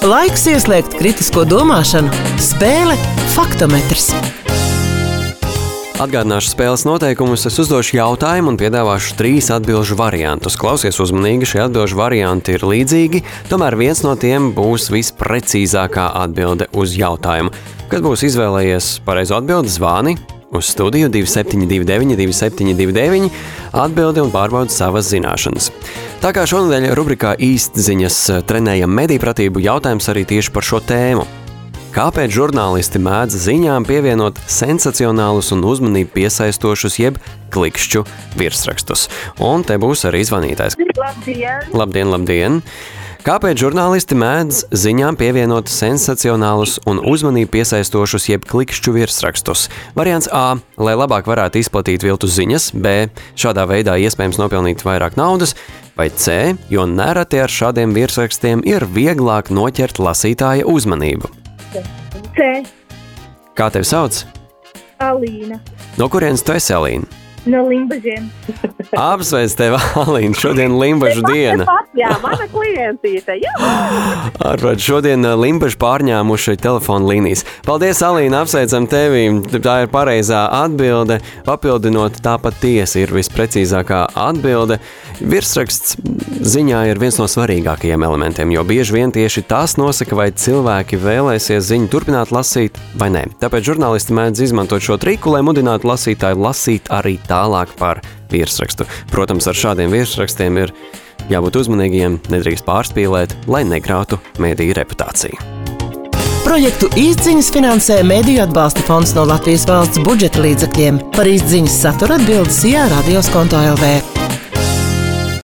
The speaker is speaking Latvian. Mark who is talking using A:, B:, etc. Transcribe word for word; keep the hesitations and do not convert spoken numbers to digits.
A: Laiks ieslēgt kritisko domāšanu. Spēle Faktometrs.
B: Atgādināšu spēles noteikumus, es uzdošu jautājumu un piedāvāšu trīs atbilžu variantus. Klausies uzmanīgi, šie atbilžu varianti ir līdzīgi, tomēr viens no tiem būs visprecīzākā atbilde uz jautājumu. Kad būs izvēlējies pareizo atbildi, zvani uz studiju divi septiņi divi deviņi divi septiņi divi deviņi, atbildi un pārbaudi savas zināšanas. Tā kā šonadēļ rubrikā īstziņas trenējam medijpratību, jautājums arī tieši par šo tēmu. Kāpēc žurnālisti mēdz ziņām pievienot sensacionālus un uzmanību piesaistošus jeb klikšķu virsrakstus? Un te būs arī zvanītājs.
C: Labdien!
B: Labdien, labdien! Kāpēc žurnālisti mēdz ziņām pievienot sensacionālus un uzmanību piesaistošus jeb klikšķu virsrakstus? Variants A, lai labāk varētu izplatīt viltus ziņas, B, šādā veidā iespējams nopelnīt vairāk naudas, vai C, jo nereti ar šādiem virsrakstiem ir vieglāk noķert lasītāja uzmanību.
C: C.
B: Kā tevi sauc?
C: Alīna.
B: No kurienes tu esi, Alīna?
C: No Limbažiem.
B: Apsveic tevi, Alīna, šodien Limbažu diena.
C: Jā, mana klientīte, jā.
B: Ārprāt, šodien Limbažu pārņēmuši telefonu līnijas. Paldies, Alīna, apsveicam tevi. Tā ir pareizā atbilde. Papildinot, tā patiesi ir visprecīzākā atbilde. Virsraksts ziņā ir viens no svarīgākajiem elementiem, jo bieži vien tieši tas nosaka, vai cilvēki vēlēsies ziņu turpināt lasīt vai nē. Tāpēc žurnālisti mēdz izmantot šo triku, lai mudinātu lasītāju lasīt arī tālāk par virsrakstu. Protams, ar šādiem virsrakstiem ir jābūt uzmanīgiem, nedrīkst pārspīlēt, lai negrautu mediju reputāciju.
A: Projektu īstziņas finansē Mediju atbalsta fonds no Latvijas valsts budžeta līdzekļiem. Par īstziņas saturu atbildes Jā radios konto L V.